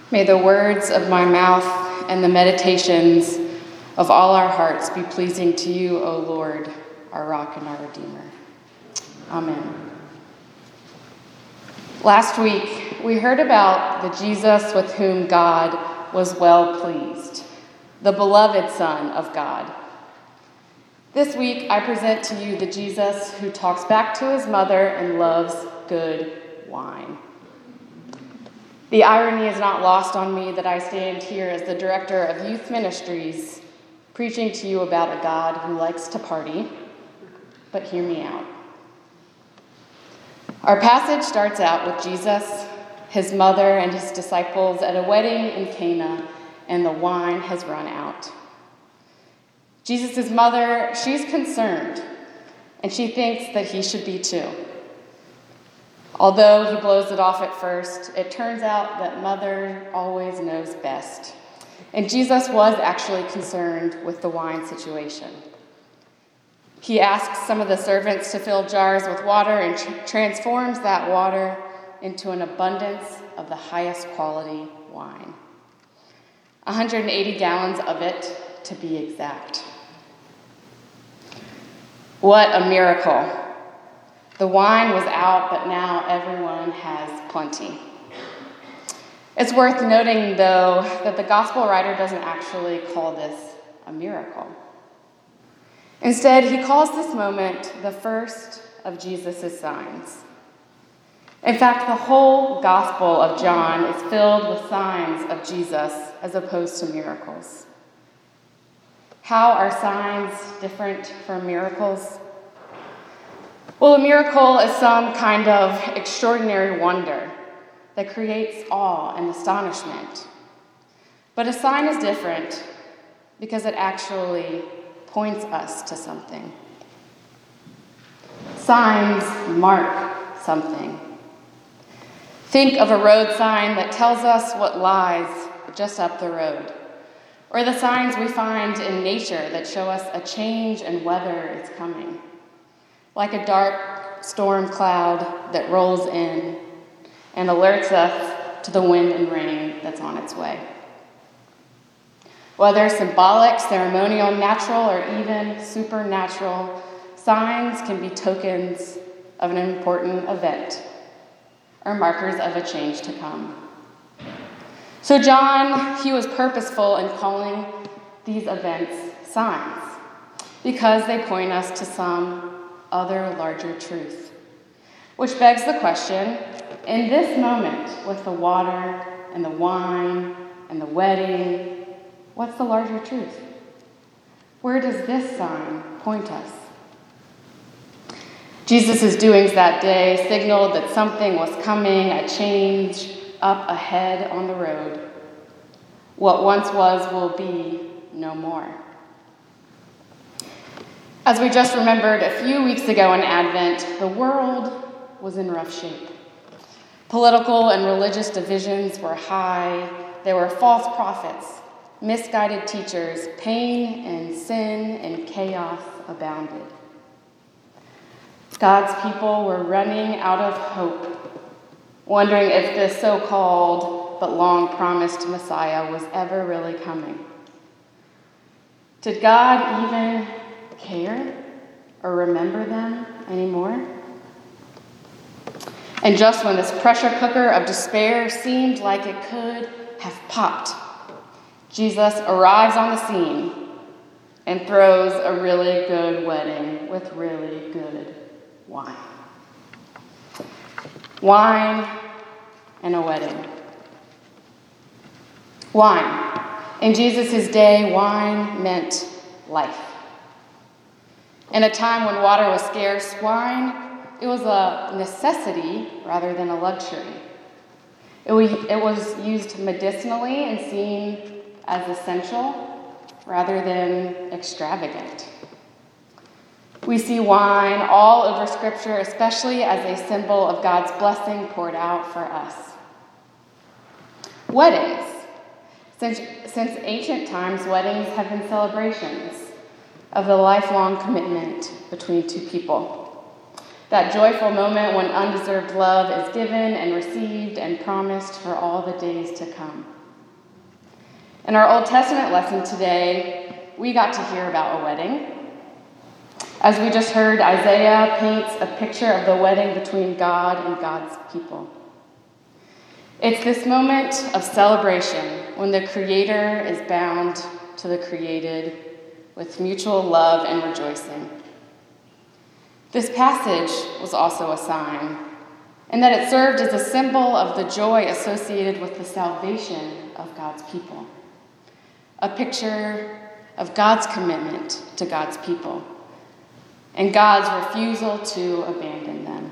May the words of my mouth and the meditations of all our hearts be pleasing to you, O Lord, our rock and our Redeemer. Amen. Last week, we heard about the Jesus with whom God was well pleased, the beloved Son of God. This week, I present to you the Jesus who talks back to his mother and loves good wine. The irony is not lost on me that I stand here as the director of youth ministries, preaching to you about a God who likes to party, but hear me out. Our passage starts out with Jesus, his mother, and his disciples at a wedding in Cana, and the wine has run out. Jesus' mother, she's concerned, and she thinks that he should be too. Although he blows it off at first, it turns out that mother always knows best. And Jesus was actually concerned with the wine situation. He asks some of the servants to fill jars with water and transforms that water into an abundance of the highest quality wine. 180 gallons of it, to be exact. What a miracle. The wine was out, but now everyone has plenty. It's worth noting, though, that the gospel writer doesn't actually call this a miracle. Instead, he calls this moment the first of Jesus' signs. In fact, the whole Gospel of John is filled with signs of Jesus as opposed to miracles. How are signs different from miracles? Well, a miracle is some kind of extraordinary wonder that creates awe and astonishment. But a sign is different because it actually points us to something. Signs mark something. Think of a road sign that tells us what lies just up the road, or the signs we find in nature that show us a change in weather is coming, like a dark storm cloud that rolls in and alerts us to the wind and rain that's on its way. Whether symbolic, ceremonial, natural, or even supernatural, signs can be tokens of an important event or markers of a change to come. So John, he was purposeful in calling these events signs because they point us to some other larger truth. Which begs the question, in this moment with the water and the wine and the wedding, what's the larger truth? Where does this sign point us? Jesus' doings that day signaled that something was coming, a change up ahead on the road. What once was will be no more. As we just remembered a few weeks ago in Advent, the world was in rough shape. Political and religious divisions were high. There were false prophets, misguided teachers, pain and sin and chaos abounded. God's people were running out of hope, wondering if this so-called but long-promised Messiah was ever really coming. Did God even care or remember them anymore? And just when this pressure cooker of despair seemed like it could have popped, Jesus arrives on the scene and throws a really good wedding with really good wine. Wine and a wedding. Wine. In Jesus' day, wine meant life. In a time when water was scarce, wine, it was a necessity rather than a luxury. It was used medicinally and seen as essential rather than extravagant. We see wine all over Scripture, especially as a symbol of God's blessing poured out for us. Weddings. Since ancient times, weddings have been celebrations of the lifelong commitment between two people. That joyful moment when undeserved love is given and received and promised for all the days to come. In our Old Testament lesson today, we got to hear about a wedding. As we just heard, Isaiah paints a picture of the wedding between God and God's people. It's this moment of celebration when the Creator is bound to the created with mutual love and rejoicing. This passage was also a sign, in that it served as a symbol of the joy associated with the salvation of God's people. A picture of God's commitment to God's people and God's refusal to abandon them.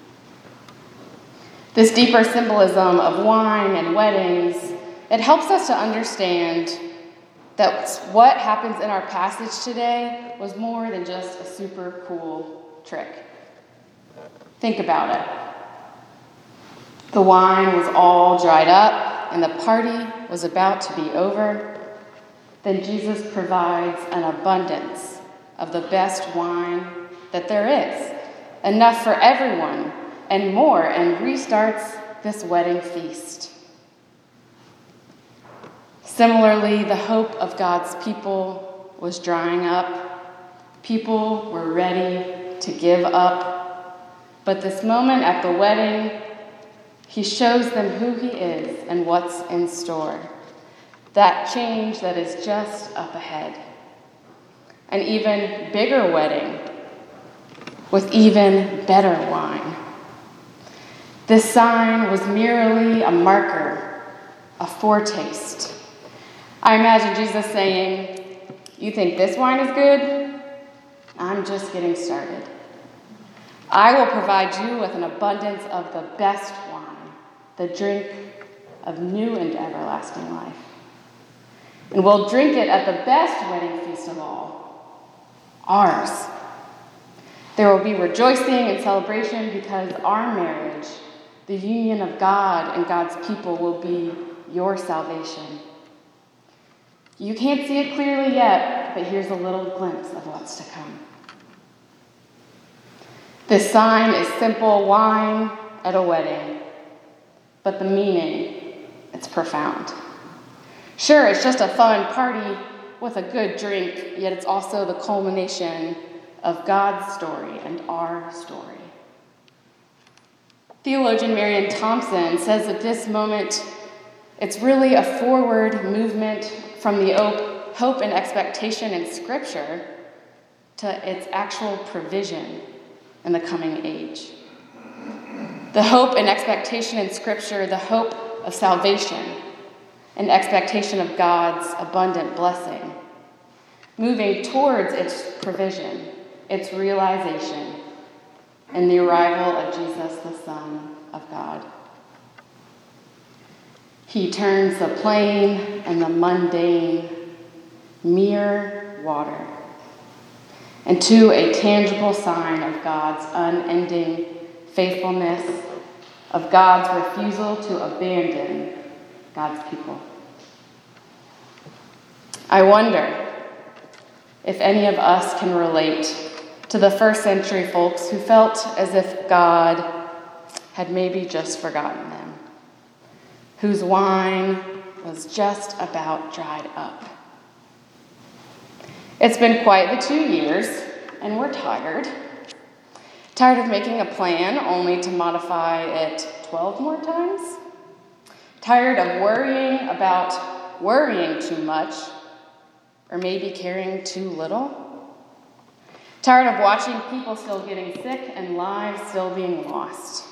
This deeper symbolism of wine and weddings, it helps us to understand that what happens in our passage today was more than just a super cool trick. Think about it. The wine was all dried up and the party was about to be over. Then Jesus provides an abundance of the best wine that there is, enough for everyone and more, and restarts this wedding feast. Similarly, the hope of God's people was drying up. People were ready to give up. But this moment at the wedding, he shows them who he is and what's in store. That change that is just up ahead. An even bigger wedding with even better wine. This sign was merely a marker, a foretaste. I imagine Jesus saying, "You think this wine is good? I'm just getting started. I will provide you with an abundance of the best wine, the drink of new and everlasting life. And we'll drink it at the best wedding feast of all, ours. There will be rejoicing and celebration because our marriage, the union of God and God's people, will be your salvation. You can't see it clearly yet, but here's a little glimpse of what's to come." This sign is simple wine at a wedding, but the meaning, it's profound. Sure, it's just a fun party with a good drink, yet it's also the culmination of God's story and our story. Theologian Marian Thompson says that this moment, it's really a forward movement from the hope and expectation in Scripture to its actual provision in the coming age. The hope and expectation in Scripture, the hope of salvation, an expectation of God's abundant blessing, moving towards its provision, its realization, and the arrival of Jesus, the Son of God. He turns the plain and the mundane, mere water, into a tangible sign of God's unending faithfulness, of God's refusal to abandon God's people. I wonder if any of us can relate to the first century folks who felt as if God had maybe just forgotten them, whose wine was just about dried up. It's been quite the 2 years, and we're tired. Tired of making a plan only to modify it 12 more times? Tired of worrying about worrying too much, or maybe caring too little? Tired of watching people still getting sick and lives still being lost?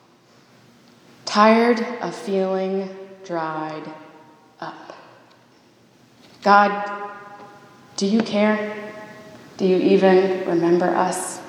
Tired of feeling dried up? God, do you care? Do you even remember us?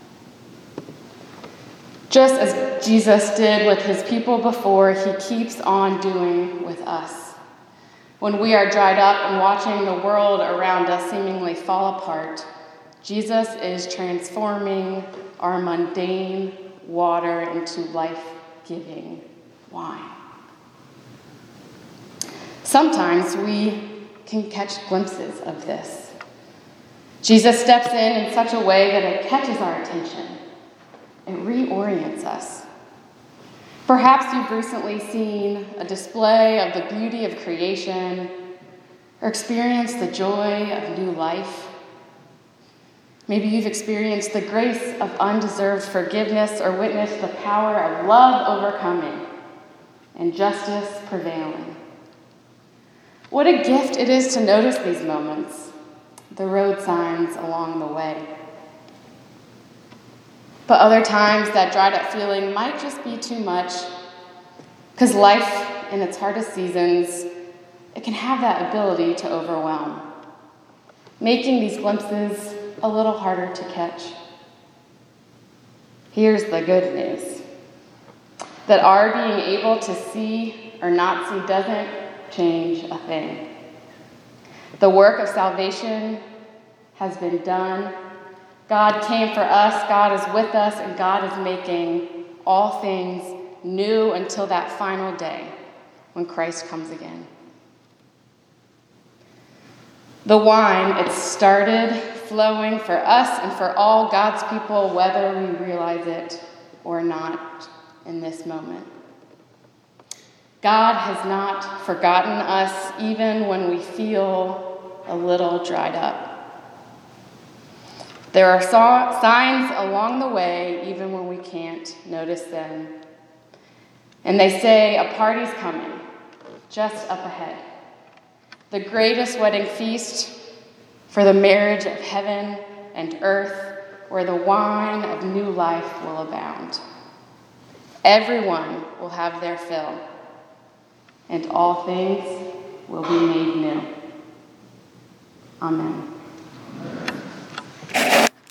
Just as Jesus did with his people before, he keeps on doing with us. When we are dried up and watching the world around us seemingly fall apart, Jesus is transforming our mundane water into life-giving wine. Sometimes we can catch glimpses of this. Jesus steps in such a way that it catches our attention. It reorients us. Perhaps you've recently seen a display of the beauty of creation, or experienced the joy of new life. Maybe you've experienced the grace of undeserved forgiveness or witnessed the power of love overcoming and justice prevailing. What a gift it is to notice these moments, the road signs along the way. But other times that dried up feeling might just be too much, because life in its hardest seasons, it can have that ability to overwhelm, making these glimpses a little harder to catch. Here's the good news, that our being able to see or not see doesn't change a thing. The work of salvation has been done. God came for us, God is with us, and God is making all things new until that final day when Christ comes again. The wine, it started flowing for us and for all God's people, whether we realize it or not in this moment. God has not forgotten us even when we feel a little dried up. There are signs along the way even when we can't notice them. And they say a party's coming just up ahead. The greatest wedding feast for the marriage of heaven and earth, where the wine of new life will abound. Everyone will have their fill, and all things will be made new. Amen.